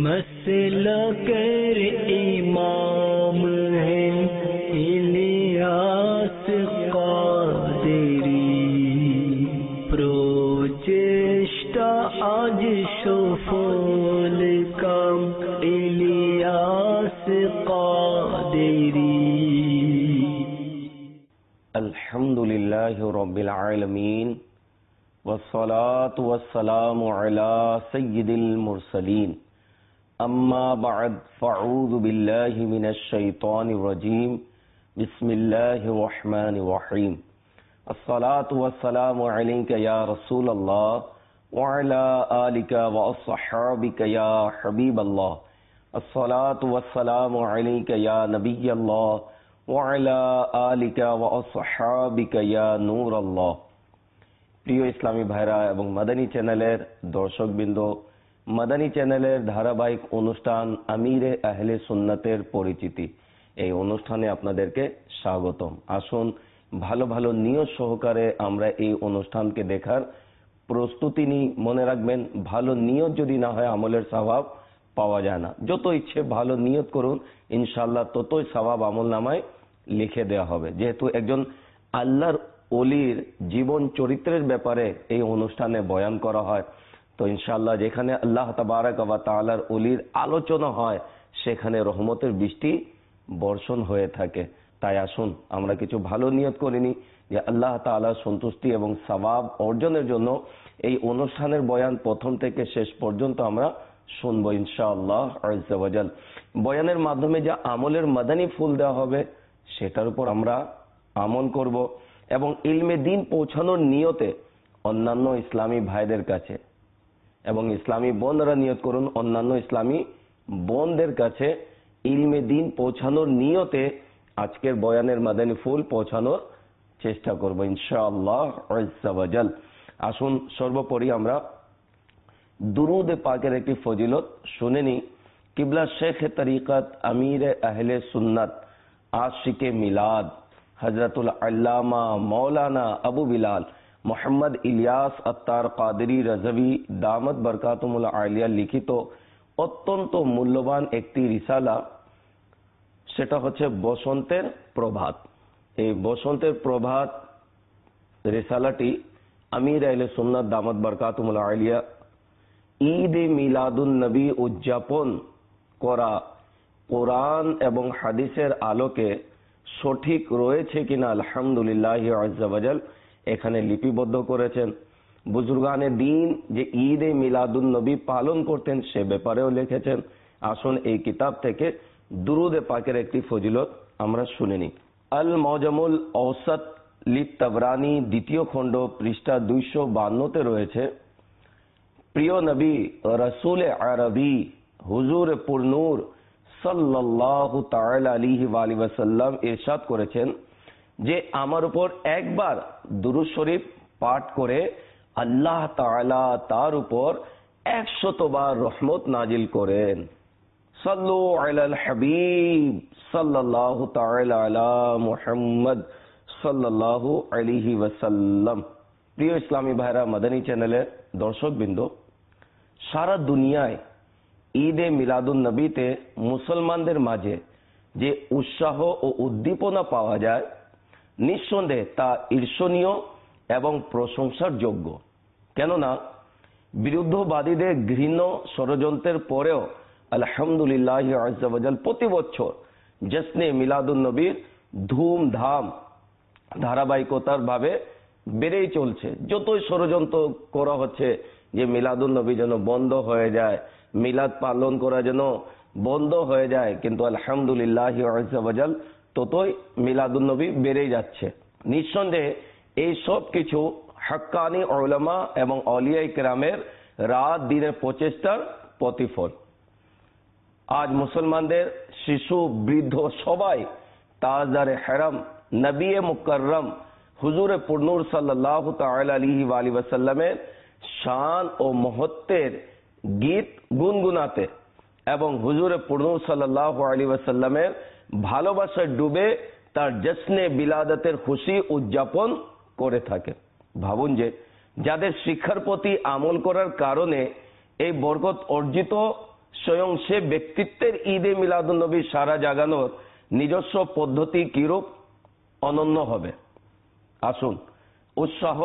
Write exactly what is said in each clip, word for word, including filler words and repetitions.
मसलकर इमाम है इलियास कादरी, प्रोचेष्टा आज सफल काम इलियास कादरी। अल्हम्दुलिल्लाहि रब्बिल आलमीन वस्सलातु वस्सलामु अला सय्यिदिल मुरसलीन, अम्मा बअद फ़अऊज़ु बिल्लाहि मिनश शैतानिर रजीम, बिस्मिल्लाहिर रहमानिर रहीम। अस्सलातु वस्सलामु अलैका या रसूलल्लाह व अला आलिका व अस्हाबिका या हबीबल्लाह। अस्सलातु वस्सलामु अलैका या नबियल्लाह व अला आलिका व अस्हाबिका या नूरल्लाह। প্রিয় ইসলামী ভাইরা এবং মাদানী চ্যানেলের দর্শকবৃন্দ, মাদানী চ্যানেলের ধারাবাহিক অনুষ্ঠান আমিরে আহলে সুন্নাতের পরিচিতি, এই অনুষ্ঠানে আপনাদেরকে স্বাগতম। আসুন ভালো ভালো নিয়ত সহকারে আমরা এই অনুষ্ঠানকে দেখার প্রস্তুতি নিই। মনে রাখবেন, ভালো নিয়ত যদি না হয় আমলের সওয়াব পাওয়া যায় না। যত ইচ্ছে ভালো নিয়ত করুন, ইনশাআল্লাহ ততই সওয়াব আমল নামায় লিখে দেওয়া হবে। যেহেতু একজন আল্লাহর ওলির জীবন চরিত্রের ব্যাপারে এই অনুষ্ঠানে বয়ান করা হয়, তো ইনশাআল্লাহ যেখানে আল্লাহ তাবারাক ওয়া তাআলার ওলির আলোচনা হয় সেখানে রহমতের বৃষ্টি বর্ষণ হয়ে থাকে। তাই আসুন আমরা কিছু ভালো নিয়ত করে নিই যে আল্লাহ তাআলার সন্তুষ্টি এবং সওয়াব অর্জনের জন্য এই অনুষ্ঠানের বয়ান প্রথম থেকে শেষ পর্যন্ত আমরা শুনবো ইনশাআল্লাহ আযজা ওয়া জাল। বয়ানের মাধ্যমে যে আমলের মাদানী ফুল দেওয়া হবে সেটার উপর আমরা আমল করব এবং ইলমে দ্বীন পৌঁছানোর নিয়তে অন্যান্য ইসলামী ভাইদের কাছে, এবং ইসলামী বোনরা নিয়ত করুন অন্যান্য ইসলামী বোনদের কাছে ইলমে দ্বীন পৌঁছানোর নিয়তে আজকের বয়ানের মাদানী ফুল পৌঁছানোর চেষ্টা করব ইনশাআল্লাহ আযজা ওয়া জাল। আসুন সর্বোপরি আমরা দুরুদ পাকের একটি ফজিলত শুনে নিই। কিবলা শেখ তরিকত আমিরে আহলে সুন্নাত আশিকে মিলাদ হযরতুল আল্লামা মৌলানা আবু বিলাল মোহাম্মদ ইলিয়াস আত্তার কাদরি রাজভী দামত বরকাতুল আলিয়া লিখিত অত্যন্ত মূল্যবান একটি রিসালা, সেটা হচ্ছে বসন্তের প্রভাত। এই বসন্তের প্রভাত রিসালাটি আমির আহলে সুন্নাত দামত বরকাতুল আলিয়া ঈদ মিলাদুন নবী উদযাপন করা কোরআন এবং হাদিসের আলোকে সঠিক রয়েছে কিনা আলহামদুলিল্লাহ আযজা ওয়া জাল এখানে লিপিবদ্ধ করেছেন। বুজুর্গানে দ্বীন যে ঈদ এ মিলাদুন নবী পালন করতেন সে ব্যাপারেও লিখেছেন। আসুন এই কিতাব থেকে দুরুদে পাকের একটি ফজিলত আমরা শুনে নিই। আল মওজামুল আওসাত লিত তাবরানি দ্বিতীয় খণ্ড পৃষ্ঠা দুইশো বান্নতে রয়েছে, প্রিয় নবী রাসূল আরবি হুজুর পুরনূর সাল্লাল্লাহু তাআলা আলাইহি ওয়া আলিহি ওয়াসাল্লাম ইরশাদ করেছেন যে আমার উপর একবার দুরূদ শরীফ পাঠ করে আল্লাহ তাআলা তার উপর একশত বার রহমত নাজিল করেন। সাল্লু আলাল হাবিব সাল্লাল্লাহু তাআলা আলা মুহাম্মদ সাল্লাল্লাহু আলাইহি ওয়াসাল্লাম। প্রিয় ইসলামী ভাইরা, মাদানী চ্যানেলের দর্শকবৃন্দ, সারা দুনিয়ায় ঈদে মিলাদুন নবীতে মুসলমানদের মাঝে যে উৎসাহ ও উদ্দীপনা পাওয়া যায়, নিঃসন্দেহে তা ঈর্ষণীয় এবং প্রশংসার যোগ্য। কেননা বিরুদ্ধবাদীদের ঘৃণ্য ষড়যন্ত্রের পরেও আলহামদুলিল্লাহ আযজা ওয়া জাল প্রতি বছর জশ্নে মিলাদুন নবীর ধুমধাম ধারাবাহিকতার ভাবে বেড়েই চলছে। যতই ষড়যন্ত্র করা হচ্ছে যে মিলাদুন নবী যেন বন্ধ হয়ে যায়, মিলাদ পালন করা যেন বন্ধ হয়ে যায়, কিন্তু আলহামদুলিল্লাহ আযজা ওয়া জাল ততই মিলাদুন নবী বেড়েই যাচ্ছে। নিঃসন্দেহে এই সব কিছু হাক্কানি উলামা এবং আউলিয়ায়ে কেরামের রাত দিনের প্রচেষ্টার প্রতিফল। আজ মুসলমানদের শিশু বৃদ্ধ সবাই তাজদারে হেরাম নবী মুকাররম হুজুর পুরনূর সাল্লাল্লাহু তাআলা আলাইহি ওয়া আলিহি ওয়াসাল্লামের শান ও মহত্বের গীত গুনগুনাতে এবং হুজুর পুরনূর সাল্লাল্লাহু আলাইহি ওয়াসাল্লামের ভালোবাসায় ডুবে তার জশ্নে বিলাদতের খুশি উদযাপন করে থাকে। ভাবুন যে যাদের শিক্ষার প্রতি আমল করার কারণে এই বরকত অর্জিত স্বয়ং সে ব্যক্তিত্বের ঈদে মিলাদুন্নবী সারা জাগানোর নিজস্ব পদ্ধতি কিরূপ অনন্য হবে। আসুন উৎসাহ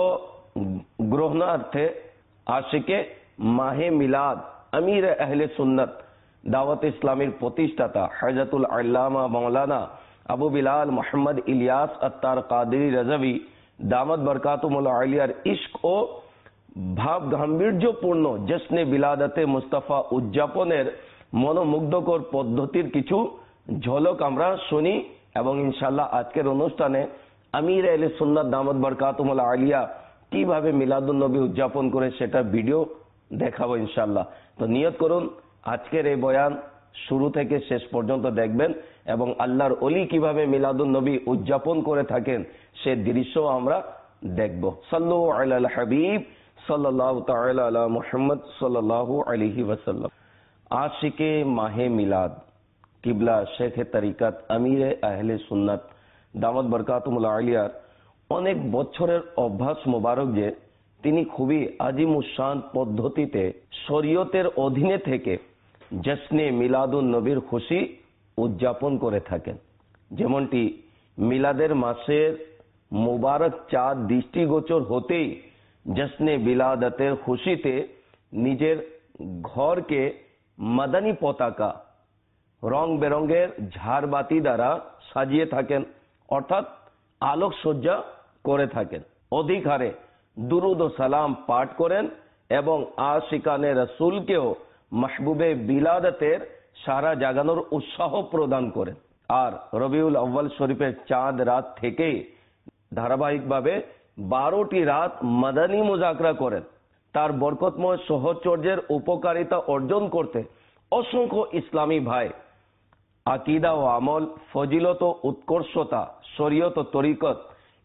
গ্রহণার্থে আশিকে মাহে মিলাদ আমির আহলে সুন্নাত দাওয়াত ইসলামের প্রতিষ্ঠাতা হযরতুল আল্লামা মাওলানা আবু বিলাল মোহাম্মদ ইলিয়াস আত্তার কাদেরী রাজাভী দামাত বরকাতুহুল আলিয়ার ইশক ও ভাব গাম্ভীর্যপূর্ণ জশ্নে বিলাদতে মুস্তাফা উদযাপনের মনোমুগ্ধকর পদ্ধতির কিছু ঝলক আমরা শুনি এবং ইনশাআল্লাহ আজকের অনুষ্ঠানে আমির আহলে সুন্নাত দামাত বরকাতুহুল আলিয়া কিভাবে মিলাদুন নবী উদযাপন করে সেটা ভিডিও দেখাবো ইনশাআল্লাহ। তো নিয়ত করুন আজকের এই বয়ান শুরু থেকে শেষ পর্যন্ত দেখবেন এবং আল্লাহর ওলি কিভাবে মিলাদুন নবী উদযাপন করে থাকেন সে দৃশ্য আমরা দেখব। সাল্লু আলাল হাবিব সাল্লাল্লাহু তাআলা আলা মুহাম্মদ সাল্লাল্লাহু আলাইহি ওয়াসাল্লাম। আশিকে মাহে মিলাদ কিবলা শেখ তরিকত আমিরে আহলে সুন্নাত দামাত বরকাতুহুল আলিয়ার অনেক বছরের অভ্যাস মোবারক যে তিনি খুবই আজিমুশান পদ্ধতিতে শরীয়তের অধীনে থেকে জশ্নে মিলাদুন নবীর খুশি উদযাপন করে থাকেন। যেমনটি মিলাদের মাসের মোবারক চাঁদ দৃষ্টিগোচর হতেই জশ্নে বিলাদতের খুশিতে নিজের ঘরকে মাদানী পতাকা রং বেরঙের ঝাড়বাতি দ্বারা সাজিয়ে থাকেন, অর্থাৎ আলোকসজ্জা করে থাকেন। অধিক হারে দুরুদ ও সালাম পাঠ করেন এবং আশিকানে রাসূলকেও মাহবুবে বিলাদতের সারা জাগানোর উৎসাহ প্রদান করেন। আর রবিউল আউয়াল শরীফের চাঁদ রাত থেকে ধারাবাহিকভাবে বারোটি রাত মাদানী মুজাকরা করেন। তার বরকতময় সহচর্যের উপকারিতা অর্জন করতে অসংখ্য ইসলামী ভাই আকিদা ও আমল, ফজিলত ও উৎকর্ষতা, শরীয়ত ও তরিকত,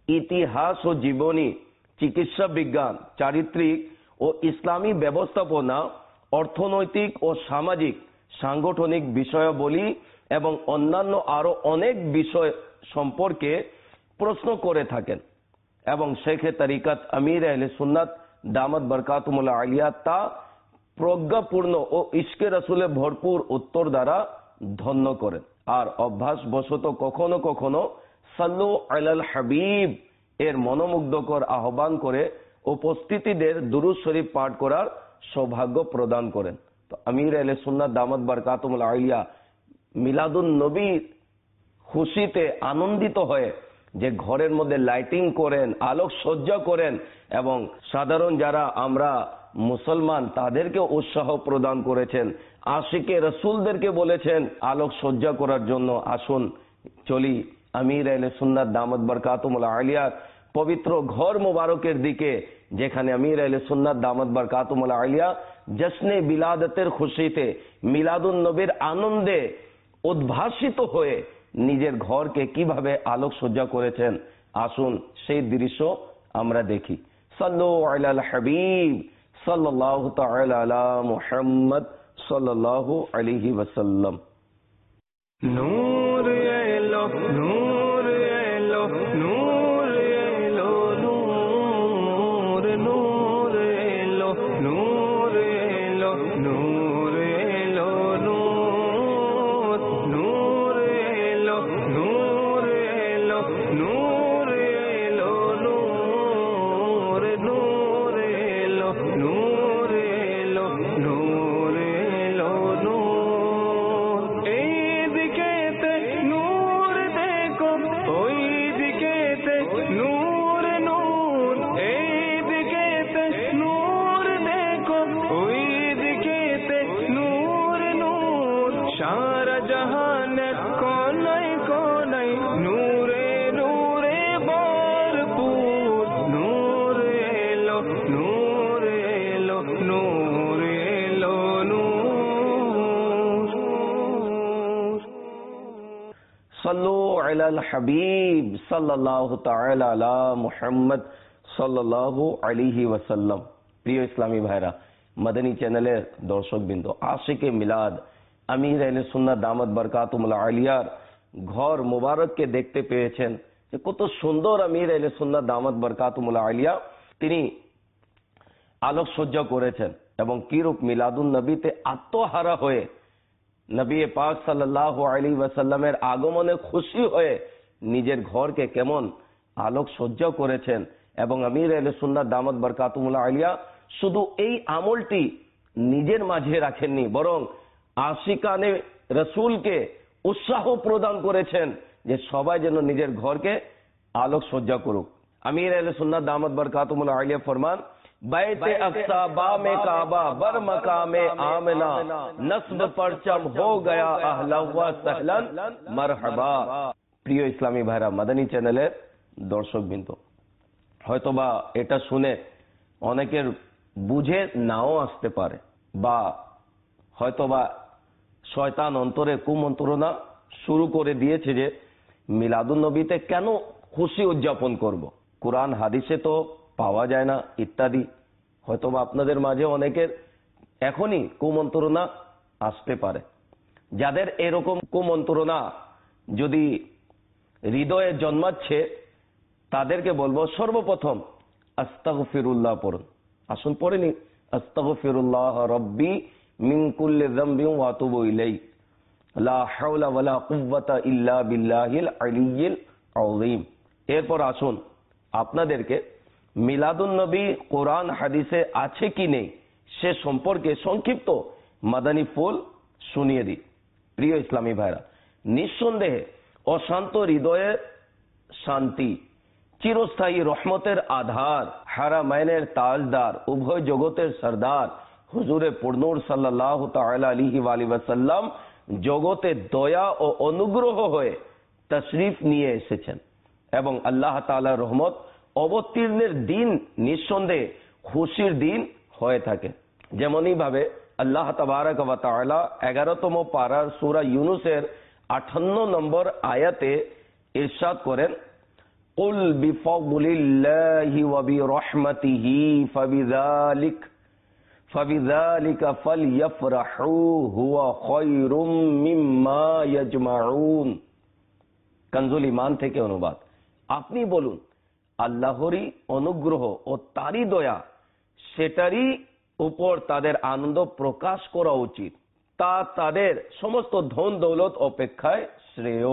ইতিহাস ও জীবনী, চিকিৎসা বিজ্ঞান, চারিত্রিক ও ইসলামী ব্যবস্থাপনা, অর্থনৈতিক ও সামাজিক সাংগঠনিক বিষয়াবলী এবং অন্যান্য আরো অনেক বিষয় সম্পর্কে প্রশ্ন করে থাকেন এবং শেখে তরিকত আমির আহলে সুন্নাত দামাত বরকাতুহুল আলিয়া তা প্রজ্ঞাপূর্ণ ও ইশকে রাসূলে ভরপুর উত্তর দ্বারা ধন্য করেন। আর অভ্যাস বশত কখনো কখনো সাল্লু আলাল হাবিব এর মনোমুগ্ধকর আহ্বান করে উপস্থিতিদের দুরূদ শরীফ পাঠ করার সৌভাগ্য প্রদান করেন। তো আমির আহলে সুন্নাত দামাত বরকাতুহুল আলিয়া মিলাদুন নবীর খুশিতে আনন্দিত হয়ে যে ঘরের মধ্যে লাইটিং করেন, আলোক সজ্জা করেন এবং সাধারণ যারা আমরা মুসলমান তাদেরকে উৎসাহ প্রদান করেছেন। আশিকে রাসূলদেরকে বলেছেন আলোক সজ্জা করার জন্য। আসুন চলি আমির আহলে সুন্নাত দামাত বরকাতুহুল আলিয়ার পবিত্র ঘর মোবারকের দিকে, যেখানে আমির আহলে সুন্নাত দামাত বরকাতুহুল আলিয়া জশ্নে বিলাদতের খুশিতে মিলাদুন নবীর আনন্দে উদ্ভাসিত হয়ে নিজের ঘরকে কিভাবে আলোক সজ্জা করেছেন আসুন সেই দৃশ্য আমরা দেখি। সাল্লু আলাল হাবিব সাল্লাল্লাহু তাআলা আলা মুহাম্মদ সাল্লাল্লাহু আলাইহি ওয়াসাল্লাম। নূর এলো নূর এলো নূর এলো নূর নূর এলো নূর এলো নূর এলো নূর নূর এলো নূর এলো নূর এলো নূর নূর এলো নূর এলো নূর এলো নূর। এইদিকেতে নূর দেখো ওইদিকেতে নূর নূর, এইদিকেতে নূর দেখো ওইদিকেতে নূর নূর। সারা জাহানের কোনায় কোনায় নূরে নূরে ভরপুর। নূর এলো নূর এলো নূর এলো নূর। সাল্লু আলাল হাবিব সাল্লাল্লাহু তাআলা আলা মুহাম্মদ সাল্লাল্লাহু আলাইহি ওয়াসাল্লাম। প্রিয় ইসলামী ভাইরা, মাদানী চ্যানেলের দর্শকবৃন্দ, আশিকে মিলাদ আমির আহলে সুন্নাত দামাত বরকাতুহুল আলিয়ার ঘর মোবারককে দেখতে পেয়েছেন যে কত সুন্দর আমির আহলে সুন্নাত দামাত বরকাতুহুল আলিয়া তিনি আলোকসজ্জা করেছেন এবং কিরূপ মিলাদুন নবীতে আত্মহারা হয়ে নবী পাক সাল্লাল্লাহু আলাইহি ওয়াসাল্লামের আগমনে খুশি হয়ে নিজের ঘরকে কেমন আলোক সজ্জা করেছেন। এবং আমির আহলে সুন্নাত দামাত বরকাতুহুল আলিয়া শুধু এই আমলটি নিজের মাঝে রাখেননি, বরং আশিকানে রসুলকে উৎসাহ প্রদান করেছেন যে সবাই যেন নিজের ঘরকে আলোক সজ্জা করুক। আমির আহলে সুন্নাত দামাত বরকাতুহুল আলিয়া ফরমান, बैते अक्सा बामे काबा बर मकामे आमना नस्ब परचम हो गया अहला व सहलन मरहबा। প্রিয় ইসলামী ভাইরা, মাদানী চ্যানেলের দর্শকবৃন্দ, হয়তোবা এটা শুনে অনেকের বুঝে নাও আসতে পারে, বা হয়তোবা শয়তান অন্তরে কুমন্ত্রণা শুরু করে দিয়েছে যে মিলাদুন নবীতে কেন খুশি উদযাপন করব, কোরআন হাদিসে তো পাওয়া যায় না ইত্যাদি। হয়তোবা আপনাদের মাঝে অনেকের এখনই কুমন্ত্রণা আসতে পারে। যাদের এরকম কুমন্ত্রণা যদি হৃদয়ে জন্মাচ্ছে তাদেরকে বলবো, সর্বপ্রথম আস্তাগফিরুল্লাহ পড়ুন। আসুন পড়েনি, আস্তাগফিরুল্লাহ রব্বি মিন কুল্লি যামবি ওয়া আতুবু ইলাইহি লা হাওলা ওয়ালা কুওয়াতা ইল্লা বিল্লাহিল আলিয়্যিল আযীম। এরপর আসুন আপনাদেরকে মিলাদুন নবী কোরআন হাদিসে আছে কি নেই সে সম্পর্কে সংক্ষিপ্ত মাদানী ফুল শুনিয়ে দিই। প্রিয় ইসলামী ভাইরা, নিঃসন্দেহে অশান্ত হৃদয়ের শান্তি, চিরস্থায়ী রহমতের আধার, হারামাইনের তাজদার, উভয় জগতের সরদার হুজুরে পুরনূর সাল্লাল্লাহু তাআলা আলাইহি ওয়া সাল্লাম জগতে দয়া ও অনুগ্রহ হয়ে তশরিফ নিয়ে এসেছেন এবং আল্লাহ তাআলার রহমত অবতীর্ণের দিন নিঃসন্দেহে খুশির দিন হয়ে থাকে। যেমনই ভাবে আল্লাহ তাবারক ওয়া তাআলা এগারোতম পারার সূরা ইউনূসের আটান্ন নম্বর আয়াতে ইরশাদ করেন, কুল বিফাদলিল্লাহি ওয়া বিরহমাতিহি ফাবিযালিক ফাবিযালিকা ফালইফরাহু হুয়া খায়রুম মিম্মা ইয়াজমাউন। কানজুল ঈমান থেকে অনুবাদ। আপনি বলুন, আল্লাহরই অনুগ্রহ ও তারই দয়া, সেটারই উপর তাদের আনন্দ প্রকাশ করা উচিত, তা তাদের সমস্ত ধন দৌলত অপেক্ষায় শ্রেয়।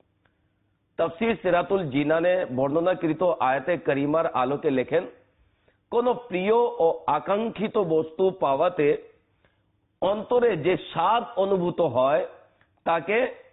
তাফসীর সিরাতুল জিনানে বর্ণনাকৃত আয়াতে করিমার আলোকে লেখেন, কোন প্রিয় ও আকাঙ্ক্ষিত বস্তু পাওয়াতে অন্তরে যে স্বাদ অনুভূত হয় তাকে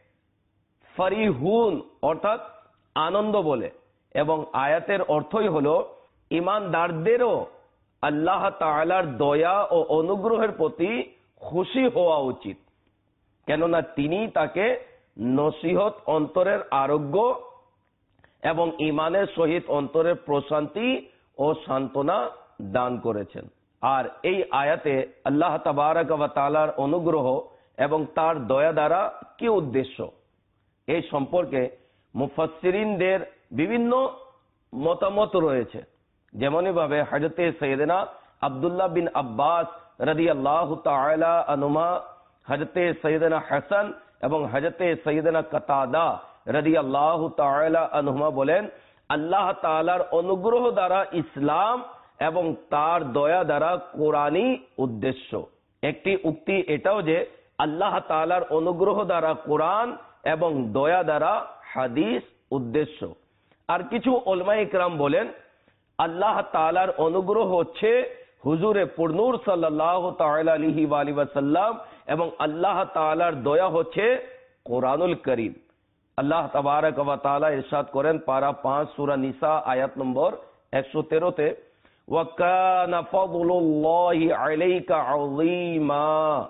ফরিহুন অর্থাৎ আনন্দ বলে। এবং আয়াতের অর্থই হলো ঈমানদারদেরও আল্লাহ তাআলার দয়া ও অনুগ্রহের প্রতি খুশি হওয়া উচিত, কেননা তিনি তাকে নসিহত, অন্তরের আরোগ্য এবং ঈমানের সহিত অন্তরের প্রশান্তি ও সান্ত্বনা দান করেছেন। আর এই আয়াতে আল্লাহ তাবারক ওয়া তাআলার অনুগ্রহ এবং তার দয়া দ্বারা কি উদ্দেশ্য, এই সম্পর্কে মুফাসসিরিনদের বিভিন্ন মতামত রয়েছে। যেমনই ভাবে হযরতে সাইয়েদনা আব্দুল্লাহ বিন আব্বাস রাদিয়াল্লাহু তাআলা আনহুমা, হযরতে সাইয়েদনা হাসান এবং হযরতে সাইয়েদনা কাতাদা রাদিয়াল্লাহু তাআলা আনহুমা বলেন, আল্লাহ তাআলার অনুগ্রহ দ্বারা ইসলাম এবং তার দয়া দ্বারা কোরআনই উদ্দেশ্য। একটি উক্তি এটাও যে আল্লাহ তাআলার অনুগ্রহ দ্বারা কোরআন এবং দয়া দ্বারা হাদিস উদ্দেশ্য। আর কিছু উলামায়ে ইকরাম বলেন, আল্লাহ তাআলার অনুগ্রহ হচ্ছে হুজুরে পুরনূর সাল্লাল্লাহু তাআলা আলাইহি ওয়া সাল্লাম এবং আল্লাহ তাআলার দয়া হচ্ছে কোরআনুল করিম। আল্লাহ তাবারক ওয়া তাআলা ইরশাদ করেন পারা পাঁচ সূরা নিসা আয়াত নম্বর একশো তেরো তে, ওয়া কানা ফাদলুল্লাহি আলাইকা আযীমা।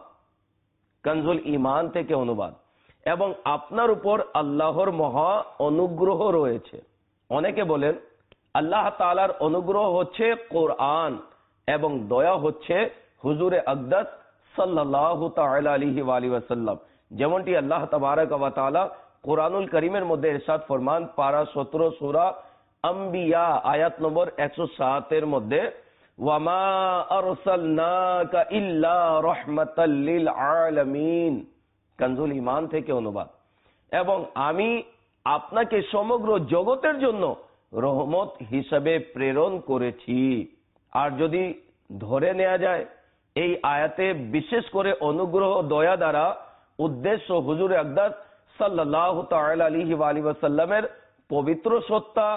কানজুল ঈমান থেকে অনুবাদ। এবং আপনার উপর আল্লাহর মহা অনুগ্রহ রয়েছে। অনেকে বলেন আল্লাহ তাআলার অনুগ্রহ হচ্ছে কোরআন এবং দয়া হচ্ছে হুজুরে আকদাস সাল্লাল্লাহু তাআলা আলাইহি ওয়া সাল্লাম। যেমনটি আল্লাহ তাবারক ওয়া তাআলা কোরআনুল করিমের মধ্যে ইরশাদ ফরমান পারা সতেরো সূরা আম্বিয়া আয়াত নম্বর একশো সাত এর মধ্যে, ওয়ামা আরসালনাকা ইল্লা রাহমাতাল লিল আলামিন। কানজুল ঈমান থেকে অনুবাদ। এবং আমি আপনাকে সমগ্র জগতের জন্য রহমত হিসাবে প্রেরণ করেছি। আর যদি ধরে নেওয়া যায় এই আয়াতে বিশেষ করে অনুগ্রহ দয়া দ্বারা উদ্দেশ্য হুজুর আকদাস সাল্লাল্লাহু তাআলা আলাইহি ওয়া আলিহি ওয়াসাল্লামের পবিত্র সত্তা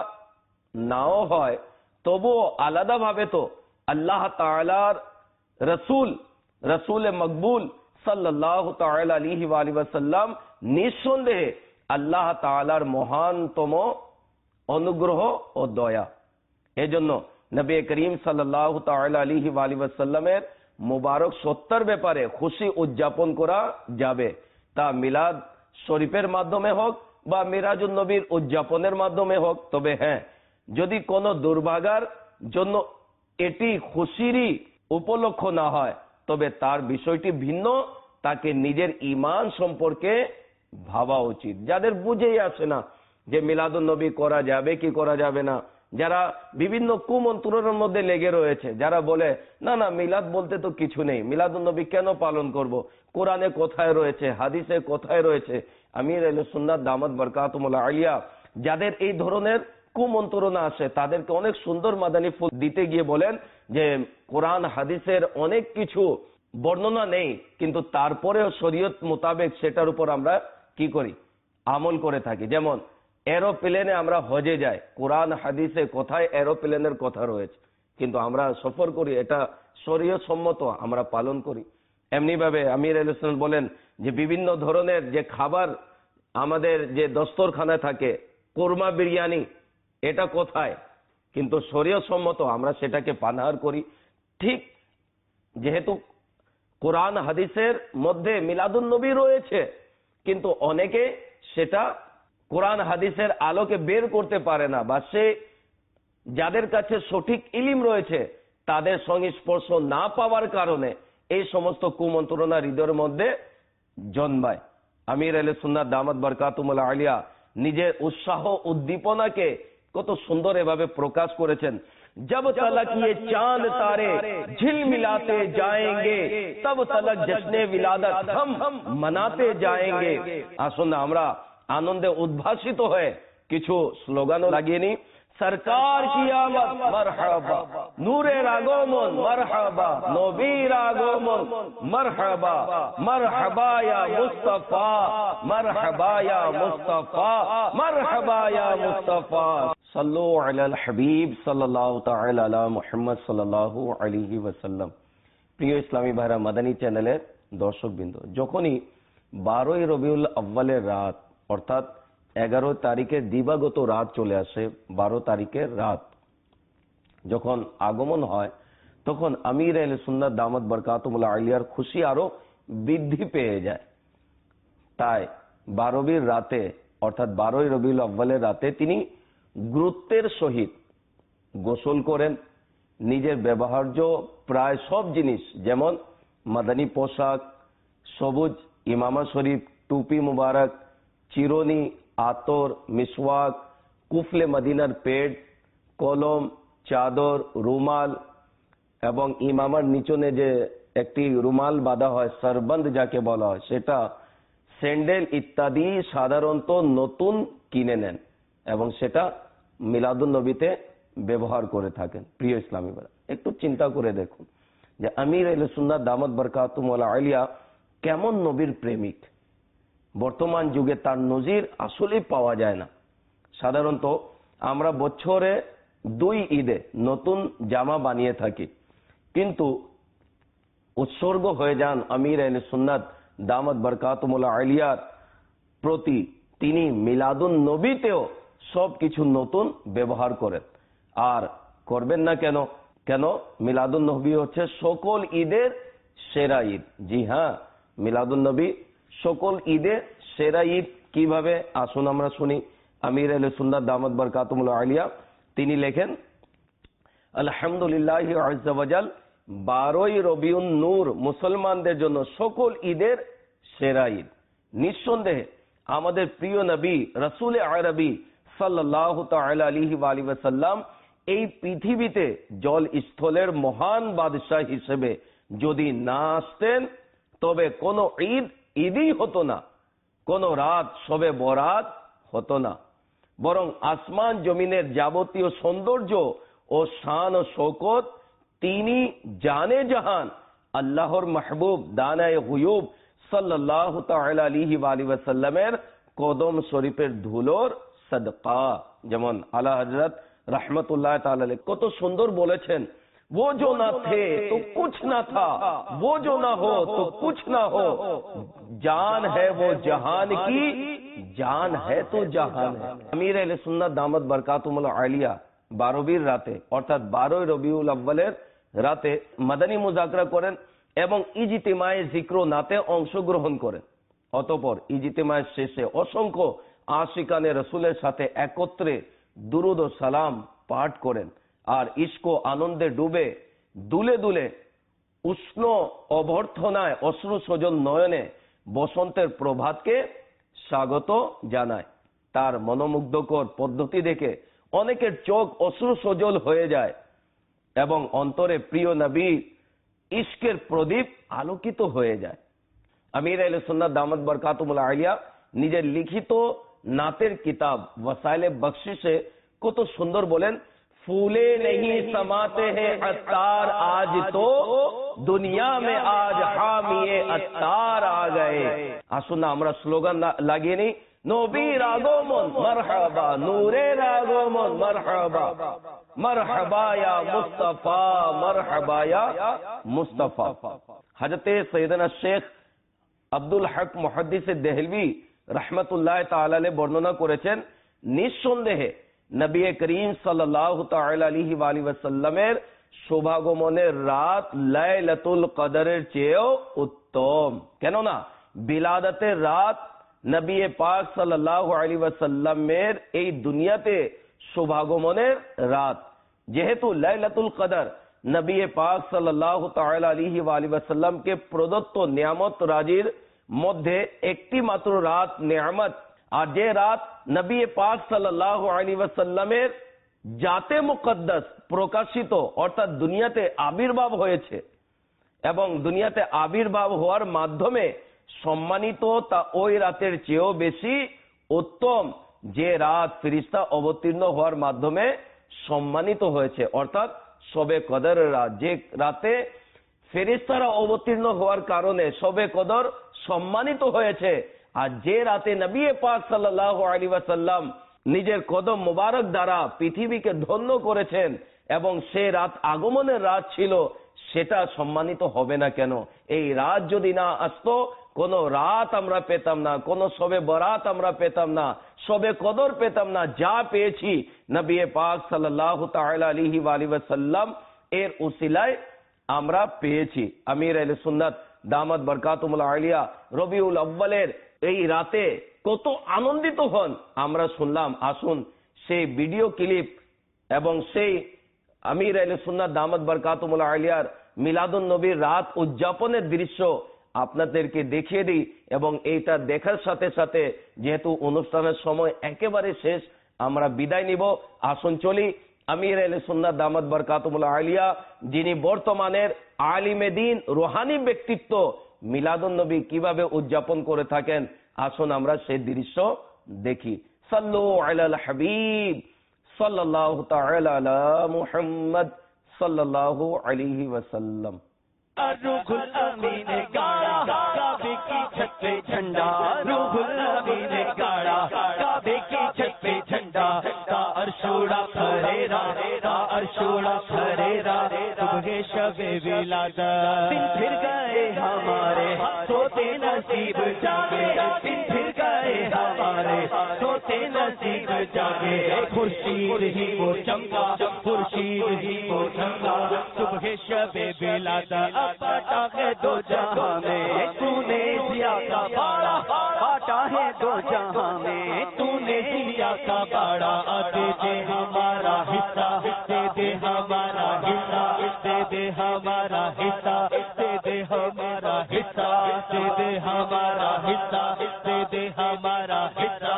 নাও হয়, তবুও আলাদাভাবে তো আল্লাহ তাআলার রসুল রসুল মকবুল সাল্লাল্লাহু তাআলা আলাইহি ওয়া আলিহি ওয়াসাল্লাম নিঃসন্দেহে আল্লাহ তাআলার মহানতম অনুগ্রহ ও দয়া। এজন্য নবী করিম সাল্লাল্লাহু তাআলা আলাইহি ওয়া আলিহি ওয়াসাল্লামের মুবারক সত্তার ব্যাপারে খুশি উদযাপন করা যাবে, তা মিলাদ শরীফের মাধ্যমে হোক বা মিরাজুন নবীর উদযাপনের মাধ্যমে হোক। তবে হ্যাঁ, যদি কোনো দুর্ভাগার জন্য এটি খুশিরই উপলক্ষ না হয়, তবে তার বিষয়টি ভিন্ন, তাকে নিজের ঈমান সম্পর্কে ভাবা উচিত। যাদের বুঝেই আসে না যে মিলাদুন নবী করা যাবে কি করা যাবে না, যারা বিভিন্ন কুমন্ত্রণের মধ্যে লেগে রয়েছে, যারা বলে না না মিলাদ বলতে তো কিছু নেই, মিলাদুন নবী কেন পালন করব, কোরআনে কোথায় রয়েছে, হাদিসে কোথায় রয়েছে। আমির আহলে সুন্নাত দামাত বরকাতুহুল আলিয়া যাদের এই ধরনের কুমন্ত্রণা আসে, তাদেরকে অনেক সুন্দর মাদানী ফুল দিতে গিয়ে বলেন যে কোরআন হাদিসের অনেক কিছু বর্ণনা নেই, কিন্তু তারপরেও শরীয়ত মোতাবেক সেটার উপর আমরা কি করি, আমল করে থাকি। যেমন এরোপ্লেনে আমরা হজে যাই, কোরআন হাদিসে কোথায় এরোপ্লেনের কথা রয়েছে, কিন্তু আমরা সফর করি, এটা শরীয়ত সম্মত, আমরা পালন করি। এমনি ভাবে আমির আহলে সুন্নাত বলেন যে বিভিন্ন ধরনের যে খাবার আমাদের যে দস্তরখানায় থাকে, কোরমা বিরিয়ানি, এটা কোথায়, কিন্তু শরীয়ত সম্মত, আমরা সেটাকে পানাহার করি। ঠিক যেহেতু কোরআন হাদিসের মধ্যে মিলাদুন নবী রয়েছে, কিন্তু অনেকে সেটা কোরআন হাদিসের আলোকে বের করতে পারে না, বা সে যাদের কাছে সঠিক ইলিম রয়েছে তাদের সংস্পর্শ না পাওয়ার কারণে এই সমস্ত কুমন্ত্রণা হৃদয়ের মধ্যে জন্মায়। আমির আহলে সুন্নাত দামাত বরকাতুহুল আলিয়া নিজের উৎসাহ উদ্দীপনাকে কত সুন্দর এভাবে প্রকাশ করেছেন। जब तलक ये चांद तारे झिलमिलाते जाएंगे तब तलक जश्ने विलादत हम मनाते जाएंगे। আসুন আমরা আনন্দে উদ্ভাসিত হয়ে কিছু স্লোগানও লাগিয়ে নি। সরকার কি আমত মারহাবা, নূরের আগমন মারহাবা, নবীর আগমন মারহাবা, মারহাবা ইয়া মুস্তাফা, মারহাবা ইয়া মুস্তাফা, মারহাবা ইয়া মুস্তাফা। সাল্লু আলাল হাবিব সাল্লাল্লাহু তাআলা আলা মুহাম্মদ সাল্লাল্লাহু আলাইহি ওয়াসাল্লাম। প্রিয় ইসলামী ভাইরা, মাদানী চ্যানেলের দর্শকবৃন্দ, যখনই বারোই রবিউল আউয়ালের রাত অর্থাৎ এগারো তারিখের দিবাগত রাত চলে আসে, বারো তারিখের রাত যখন আগমন হয়, তখন আমির আহলে সুন্নাত দামাত বরকাতুহুল আলিয়ার খুশি আরো বৃদ্ধি পেয়ে যায়। তাই বারবির রাতে অর্থাৎ বারোই রবিউল আউয়ালের রাতে তিনি গুরুত্বের সহিত গোসল করেন, নিজের ব্যবহার্য প্রায় সব জিনিস, যেমন মাদানী পোশাক, সবুজ ইমামা শরীফ, টুপি মুবারক, চিরনি, আতর, মিসওয়াক, কুফলে মদিনার পেড, কলম, চাদর, রুমাল এবং ইমামার নিচনে যে একটি রুমাল বাঁধা হয়, সরবন্দ যাকে বলা হয়, সেটা, স্যান্ডেল ইত্যাদি সাধারণত নতুন কিনে নেন এবং সেটা মিলাদুন নবীতে ব্যবহার করে থাকেন। প্রিয় ইসলামী ভাইরা, একটু চিন্তা করে দেখুন যে আমির আহলে সুন্নাত দামাত বরকাতুহুল আলিয়া কেমন নবীর প্রেমিক। বর্তমান যুগে তার নজির আসলেই পাওয়া যায় না। সাধারণত আমরা বছরে দুই ঈদে নতুন জামা বানিয়ে থাকি, কিন্তু উৎসর্গ হয়ে যান আমির আহলে সুন্নাত দামাত বরকাতুহুল আলিয়ার প্রতি, তিনি মিলাদুন নবীতেও সবকিছু নতুন ব্যবহার করেন। আর করবেন না কেন? কেন মিলাদুন নবী হচ্ছে সকল ঈদের সেরা ঈদ। জি হ্যাঁ, মিলাদুন নবী সকল ঈদের সেরা ঈদ। কিভাবে? আসুন আমরা শুনি। আমির আহলে সুন্নাত দামাত বরকাতুহুল আলিয়া তিনি লেখেন, আলহামদুলিল্লাহি আযজা ওয়া জাল, বারোই রবিউন নূর মুসলমানদের জন্য সকল ঈদের সেরা ঈদ। নিঃসন্দেহে আমাদের প্রিয় নবী রাসূল আরবি সাল্লাল্লাহু তাআলা আলাইহি ওয়া আলিহি ওয়াসাল্লাম এই পৃথিবীতে জল স্থলের মহান বাদশাহ হিসেবে যদি না আসতেন, তবে কোন ঈদ ঈদই হতো না, কোন রাত শবে বরাত হতো না। বরং আসমান জমিনের যাবতীয় সৌন্দর্য ও শান ও শৌকত তিনি জানে জাহান আল্লাহর মাহবুব দানায়ে গুয়ুব সাল্লাল্লাহু তাআলা আলাইহি ওয়া আলিহি ওয়াসাল্লামের কদম শরীফের ধুলোর সদকা। যেমন আলা হযরত रहमतुल्लाह ताला अलैह কত সুন্দর বলেছেন, वो जो ना थे तो कुछ ना था, वो जो ना हो तो कुछ ना हो, जान है वो जहान की, जान है तो जहान है। আমির আহলে সুন্নাত দামাত বরকাতুহুল আলিয়া বারবির রাতে অর্থাৎ বারোই রবিউল আউয়ালের রাতে মাদানী মুযাকরা করেন এবং ইজতিমায়ে যিকর ও নাতে অংশগ্রহণ করেন। অতঃপর ইজতিমায়ের শেষে অসংখ্য আশিকানে রাসূলের সাথে একত্রে দুরুদ ও সালাম পাঠ করেন আর ইশক ও আনন্দে ডুবে দুলে দুলে উষ্ণ অভ্যর্থনায় অশ্রু সজল নয়নে বসন্তের প্রভাতকে স্বাগত জানায়। তার মনোমুগ্ধকর পদ্ধতি দেখে অনেকের চোখ অশ্রু সজল হয়ে যায় এবং অন্তরে প্রিয় নবী ইশকের প্রদীপ আলোকিত হয়ে যায়। আমির আহলে সুন্নাত দামাত বরকাতুহুল আলিয়া নিজের লিখিত নাতের কিতাব ওয়াসাইলে বখশিশে কত সুন্দর বলেন, फूले नहीं समाते हैं अत्तार आज तो दुनिया में आज हामिए अत्तार आ गए। আসুন আমরা স্লোগান লাগিয়ে নিই, নবীর আগমন মারহাবা, নূরের আগমন মারহাবা, মারহাবা ইয়া মুস্তাফা, মারহাবা ইয়া মুস্তাফা। হযরতে সৈয়দনা শেখ আব্দুল হক মুহাদ্দিস দেহলভী रहमतुल्लाह ताला अलैह বর্ণনা করেছেন, নিঃসন্দেহে নবী করিম সাল্লাল্লাহু তাআলা আলাইহি ওয়া আলিহি ওয়াসাল্লামের শুভাগমনের রাত লাইলাতুল কদরের চেয়েও উত্তম। কেননা বিলাদতের রাত নবী পাক সাল্লাল্লাহু আলাইহি ওয়াসাল্লামের এই দুনিয়াতে শুভাগমনের রাত। যেহেতু লাইলাতুল কদর নবী পাক সাল্লাল্লাহু তাআলা আলাইহি ওয়া আলিহি ওয়াসাল্লামকে প্রদত্ত নিয়ামত রাজির মধ্যে একটি মাত্র রাত নিয়ামত, আর যে রাত নবী পাক সাল্লাল্লাহু আলাইহি ওয়াসাল্লামের জাতে মুকদ্দাস প্রকাশিত অর্থাৎ দুনিয়াতে আবির্ভাব হয়েছে এবং দুনিয়াতে আবির্ভাব হওয়ার মাধ্যমে সম্মানিত, তা ওই রাতের চেয়েও বেশি উত্তম যে রাত ফেরেশতা অবতীর্ণ হওয়ার মাধ্যমে সম্মানিত হয়েছে, অর্থাৎ শবে কদরের রাত। যে রাতে ফেরেশতারা অবতীর্ণ হওয়ার কারণে শবে কদর সম্মানিত হয়েছে, আর যে রাতে নবী পাক সাল্লাল্লাহু আলাইহি ওয়াসাল্লাম নিজের কদম মোবারক দ্বারা পৃথিবীকে ধন্য করেছেন এবং সে রাত আগমনের রাত ছিল, সেটা সম্মানিত হবে না কেন? এই রাত যদি না আসতো কোন রাত আমরা পেতাম না, কোন শবে বরাত আমরা পেতাম না, শবে কদর পেতাম না। যা পেয়েছি নবী পাক সাল্লাল্লাহু তাআলা আলাইহি ওয়া আলিহি ওয়াসাল্লাম এর উসিলায় আমরা পেয়েছি। আমির আহলে সুন্নাত দামাত বরকাতুহুল আলিয়া রবিউল আউয়ালের এই রাতে কত আনন্দিত হন আমরা শুনলাম। আসুন সেই ভিডিও ক্লিপ এবং সেই আমির আহলে সুন্নাত দামাত বরকাতুহুল আলিয়ার মিলাদুন নবীর রাত উদযাপনের দৃশ্য আপনাদেরকে দেখিয়ে দিই এবং এইটা দেখার সাথে সাথে যেহেতু অনুষ্ঠানের সময় একেবারে শেষ, আমরা বিদায় নিব। আসুন চলি আমির আহলে সুন্নাত দামাত বরকাতুহুল আলিয়া, যিনি বর্তমানের আলিমে দ্বীন রুহানি ব্যক্তিত্ব, মিলাদুন নবী কিভাবে উদযাপন করে থাকেন, আসুন আমরা সেই দৃশ্য দেখি। সাল্লু আলাল হাবিব সাল্লাল্লাহু তাআলা আলা মুহাম্মদ সাল্লাল্লাহু আলাইহি ওয়াসাল্লাম। रूहुल अमीन ने गाड़ा काबे की छत पे झंडा, रूहुल अमीन ने गाड़ा काबे की छत पे झंडा, का अर्शोड़ा फरेरा, का अर्शोड़ा फरेरा, सुबह शबे विलादत दिन फिर गए हमारे, सोते नसीब जागे, दिन फिर गए हमारे, सोते नसीब जागे, खुर्शीद ही वो चमका, खुर्शीद ही वो चमका, सुबह शबे विलादत बाटा है दो जहां में, तूने जिया का बाड़ा बाटा है दो जहां में, तूने जिया का बाड़ा, दे दे हमारा हिस्सा, दे दे हमारा हिस्सा, दे दे हमारा हिस्सा, दे दे हमारा हिस्सा, दे दे हमारा हिस्सा, दे दे हमारा हिस्सा।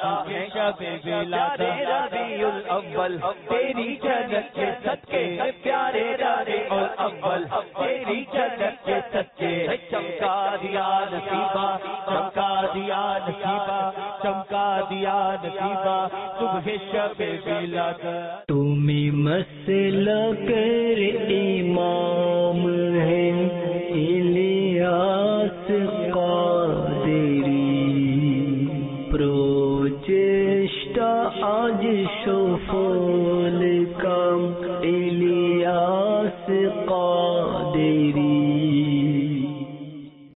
शबे विलादत रबीउल अव्वल तेरी जन्नत के सदके, प्यारे रबीउल अव्वल तेरी जन्नत के सदके, चमका दिया नसीबा, चमका दिया नसीबा, चमका दिया नसीबा, सुबह शबे विलादत। तुम्हें मसला कर इमाम है ইলিয়াস কাদেরী প্রচেষ্টা আজ সফল কাম ইলিয়াস কাদেরী